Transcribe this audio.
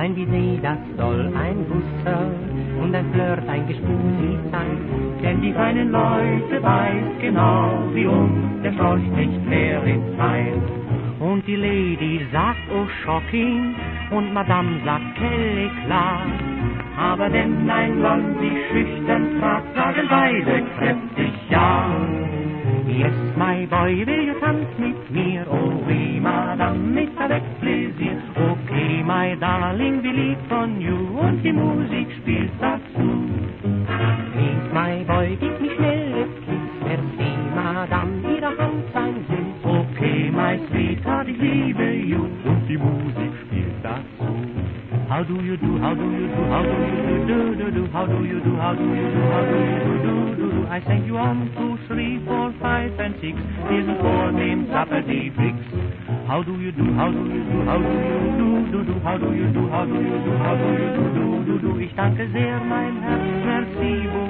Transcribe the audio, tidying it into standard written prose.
Ein Bisee, das soll ein Busser und ein Flirt, ein Gespusi sein. Denn die feinen Leute weiß genau wie der Schorsch nicht mehr ins Heim. Und die Lady sagt, oh shocking, und Madame sagt, quelle klar. Aber wenn ein Blond sich schüchtern fragt, sagen beide kräftig ja. Yes, my boy, will you tanz mit mir? Oh oui, Madame, mit avec plaisir. Okay, my darling, wie lieb von you, und die Musik spielt dazu. Please, my boy, gib mich schnelles Kiss. Merci, Madame, ihre Hand sein Süß. Okay, my sweetheart, ich liebe you, und die Musik spielt dazu. How do you do, how do you do, how do you do, do, do, how do you do, how do you do, how do you do, do, do. I thank you 1, 2, 3, 4, 5 and 6. Here's a four names up at the bricks. How do you do, how do you do, how do you do, do, do, how do you do, how do you do, how do you do, do, do, do. Ich danke sehr, mein Herr, merci.